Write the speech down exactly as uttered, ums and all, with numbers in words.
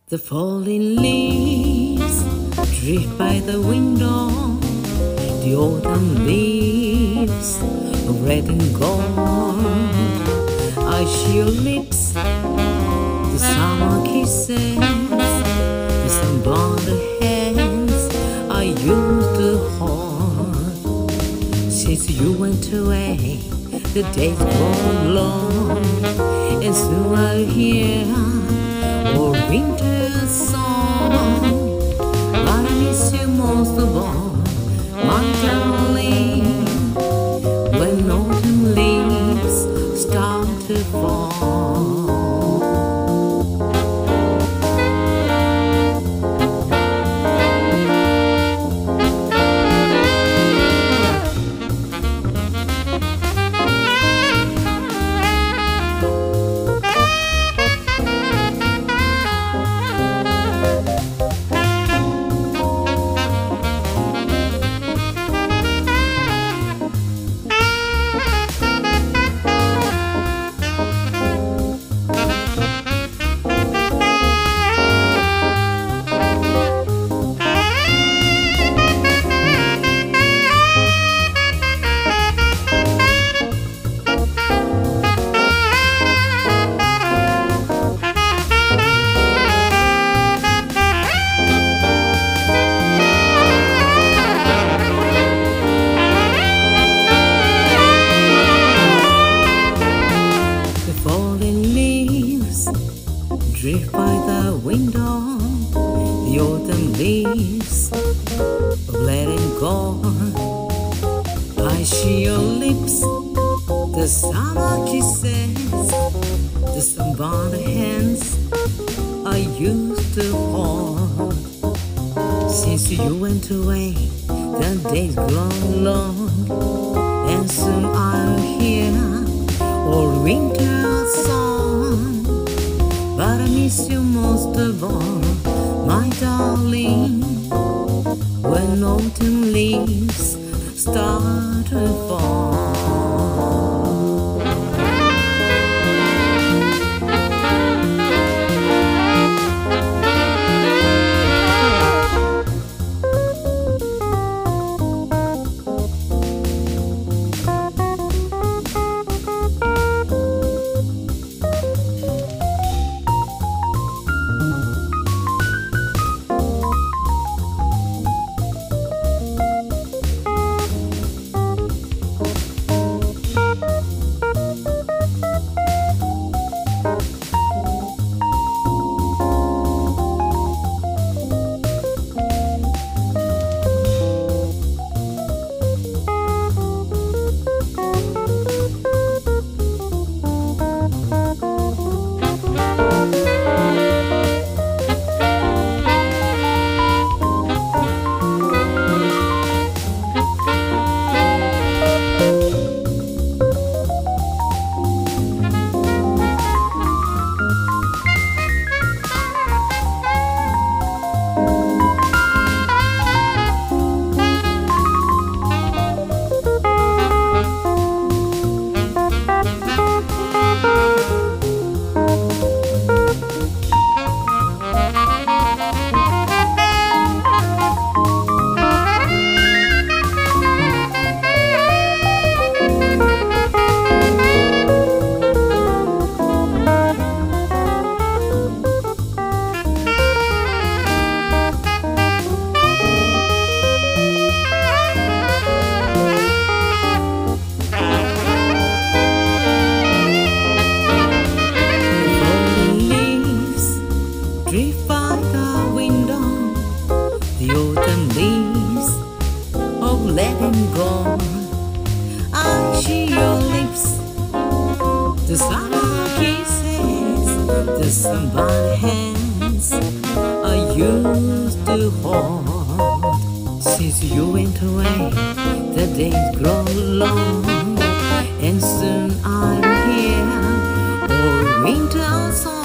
The falling leaves drift by the window. The autumn leaves are red and gold. I see your lips, the summer kisses, the sunburned hands I used to hold. Since you went away, the days grow long, and soon I'll hear or winter song. But I miss you most of all, my darling, when autumn leaves start to fall. Drift by the window, the autumn leaves of red and gold. I see your lips, the summer kisses, the sunburned hands I used to hold. Since you went away, the days grow long, and soon I'll hear old winter song. But I miss you most of all, my darling, when autumn leaves start to fall. Drift by the window, the autumn leaves of red and gold. I see your lips, the summer kisses, the sunburned hands I used to hold. Since you went away, the days grow long, and soon I'll hear old winter song.